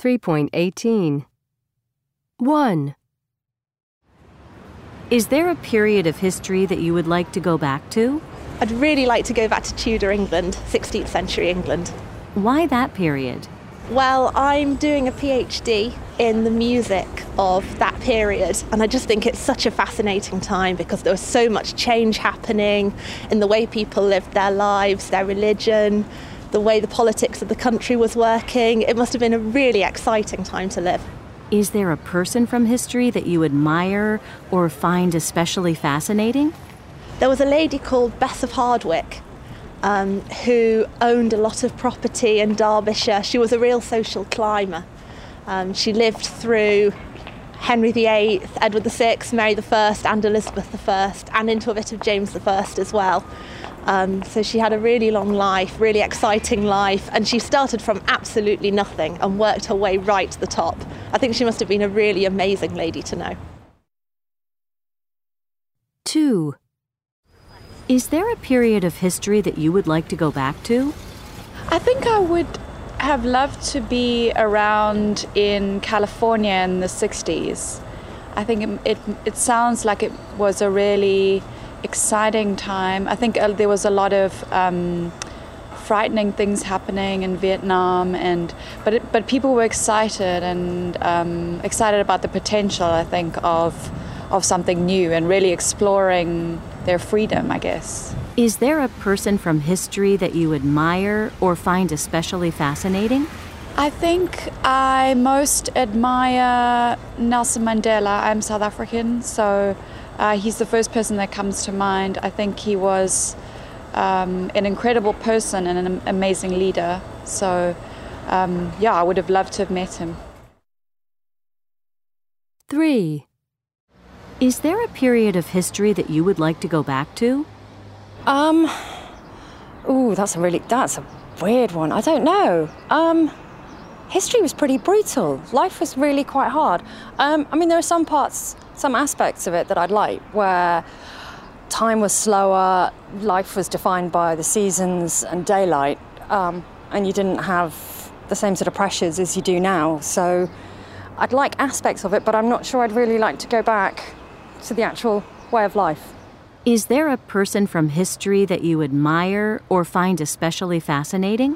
3.18. 1. Is there a period of history that you would like to go back to? I'd really like to go back to Tudor England, 16th century England. Why that period? Well, I'm doing a PhD in the music of that period, and I just think it's such a fascinating time because there was so much change happening in the way people lived their lives, their religion, the way the politics of the country was working. It must have been a really exciting time to live. Is there a person from history that you admire or find especially fascinating? There was a lady called Bess of Hardwick who owned a lot of property in Derbyshire. She was a real social climber. She lived through Henry VIII, Edward VI, Mary I and Elizabeth I, and into a bit of James I as well. So she had a really long life, really exciting life, and she started from absolutely nothing and worked her way right to the top. I think she must have been a really amazing lady to know. 2. Is there a period of history that you would like to go back to? I think I would have loved to be around in California in the 60s. I think it sounds like it was a really exciting time. I think there was a lot of frightening things happening in Vietnam, but people were excited and excited about the potential, I think, of something new and really exploring their freedom, I guess. Is there a person from history that you admire or find especially fascinating? I think I most admire Nelson Mandela. I'm South African, so he's the first person that comes to mind. I think he was an incredible person and an amazing leader. So, I would have loved to have met him. 3. Is there a period of history that you would like to go back to? That's a weird one. I don't know. History was pretty brutal. Life was really quite hard. There are some aspects of it that I'd like, where time was slower, life was defined by the seasons and daylight, and you didn't have the same sort of pressures as you do now. So I'd like aspects of it, but I'm not sure I'd really like to go back to the actual way of life. Is there a person from history that you admire or find especially fascinating?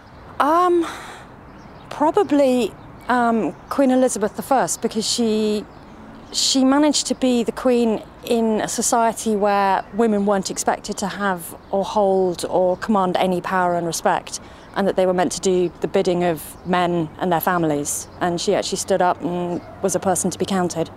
Probably Queen Elizabeth I, because she managed to be the queen in a society where women weren't expected to have or hold or command any power and respect, and that they were meant to do the bidding of men and their families. And she actually stood up and was a person to be counted.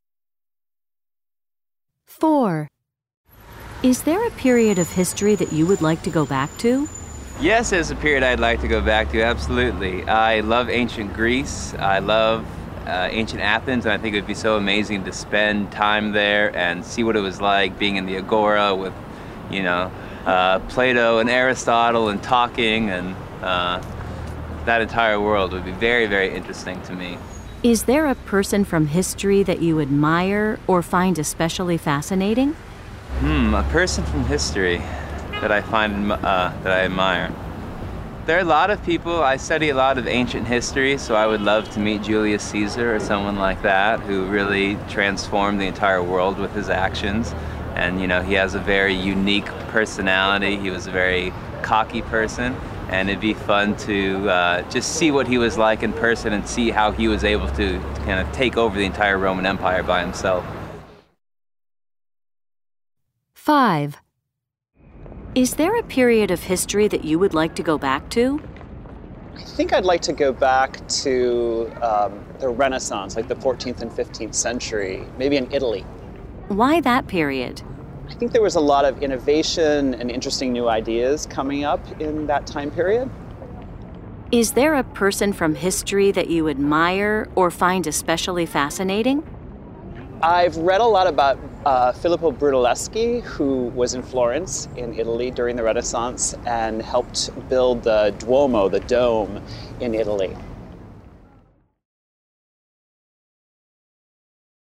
4. Is there a period of history that you would like to go back to? Yes, there's a period I'd like to go back to, absolutely. I love ancient Greece. I love ancient Athens, and I think it would be so amazing to spend time there and see what it was like being in the Agora with, Plato and Aristotle and talking, and that entire world would be very, very interesting to me. Is there a person from history that you admire or find especially fascinating? A person from history that I find that I admire. There are a lot of people. I study a lot of ancient history, so I would love to meet Julius Caesar or someone like that who really transformed the entire world with his actions. And he has a very unique personality. He was a very cocky person, and it'd be fun to just see what he was like in person and see how he was able to kind of take over the entire Roman Empire by himself. 5. Is there a period of history that you would like to go back to? I think I'd like to go back to the Renaissance, like the 14th and 15th century, maybe in Italy. Why that period? I think there was a lot of innovation and interesting new ideas coming up in that time period. Is there a person from history that you admire or find especially fascinating? I've read a lot about Filippo Brunelleschi, who was in Florence in Italy during the Renaissance and helped build the Duomo, the Dome, in Italy.